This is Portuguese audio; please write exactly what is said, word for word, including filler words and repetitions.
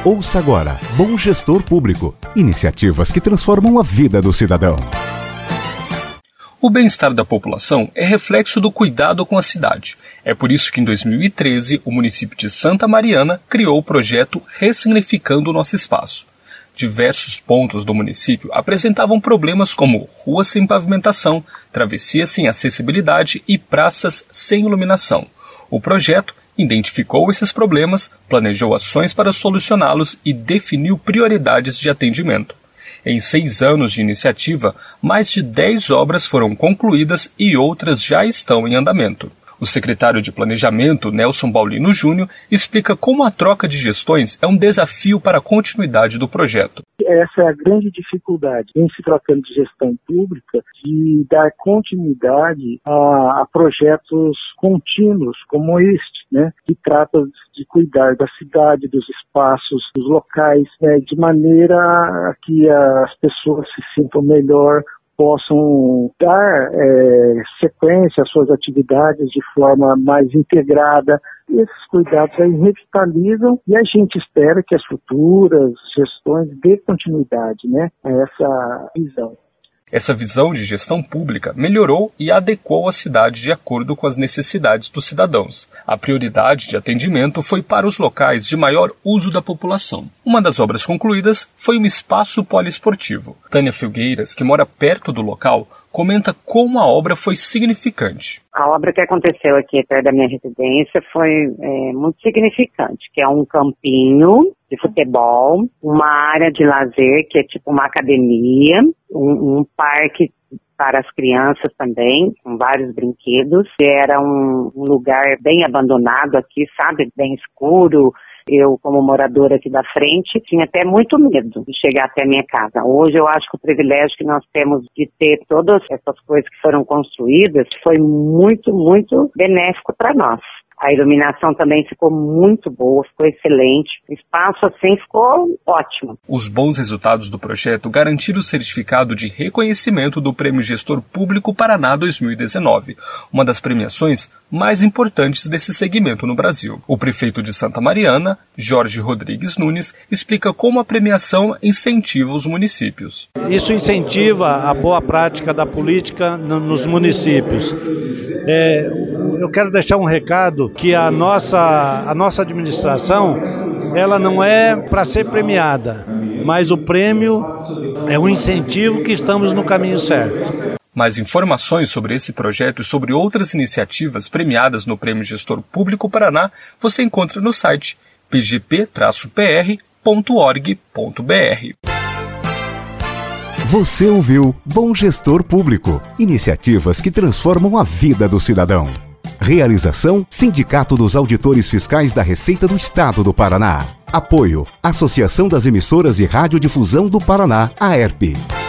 Ouça agora Bom Gestor Público. Iniciativas que transformam a vida do cidadão. O bem-estar da população é reflexo do cuidado com a cidade. É por isso que em dois mil e treze o município de Santa Mariana criou o projeto Ressignificando o Nosso Espaço. Diversos pontos do município apresentavam problemas como ruas sem pavimentação, travessias sem acessibilidade e praças sem iluminação. O projeto identificou esses problemas, planejou ações para solucioná-los e definiu prioridades de atendimento. Em seis anos de iniciativa, mais de dez obras foram concluídas e outras já estão em andamento. O secretário de Planejamento, Nelson Paulino Júnior, explica como a troca de gestões é um desafio para a continuidade do projeto. Essa é a grande dificuldade em se tratando de gestão pública, de dar continuidade a, a projetos contínuos como este, né, que trata de cuidar da cidade, dos espaços, dos locais, né, de maneira a que as pessoas se sintam melhor, possam dar é, sequência às suas atividades de forma mais integrada. Esses cuidados aí revitalizam e a gente espera que as futuras gestões dê continuidade, né, a essa visão. Essa visão de gestão pública melhorou e adequou a cidade de acordo com as necessidades dos cidadãos. A prioridade de atendimento foi para os locais de maior uso da população. Uma das obras concluídas foi um espaço poliesportivo. Tânia Filgueiras, que mora perto do local, comenta como a obra foi significante. A obra que aconteceu aqui perto da minha residência foi é, muito significante, que é um campinho de futebol, uma área de lazer, que é tipo uma academia, um, um parque para as crianças também, com vários brinquedos. Era um, um lugar bem abandonado aqui, sabe, bem escuro. Eu, como moradora aqui da frente, tinha até muito medo de chegar até a minha casa. Hoje eu acho que o privilégio que nós temos de ter todas essas coisas que foram construídas foi muito, muito benéfico para nós. A iluminação também ficou muito boa, ficou excelente. O espaço, assim, ficou ótimo. Os bons resultados do projeto garantiram o certificado de reconhecimento do Prêmio Gestor Público Paraná dois mil e dezenove, uma das premiações mais importantes desse segmento no Brasil. O prefeito de Santa Mariana, Jorge Rodrigues Nunes, explica como a premiação incentiva os municípios. Isso incentiva a boa prática da política nos municípios. É, eu quero deixar um recado que a nossa, a nossa administração, ela não é para ser premiada, mas o prêmio é um incentivo que estamos no caminho certo. Mais informações sobre esse projeto e sobre outras iniciativas premiadas no Prêmio Gestor Público Paraná você encontra no site p g p traço p r ponto org ponto b r. Você ouviu Bom Gestor Público. Iniciativas que transformam a vida do cidadão. Realização: Sindicato dos Auditores Fiscais da Receita do Estado do Paraná. Apoio: Associação das Emissoras de Radiodifusão do Paraná, A E R P.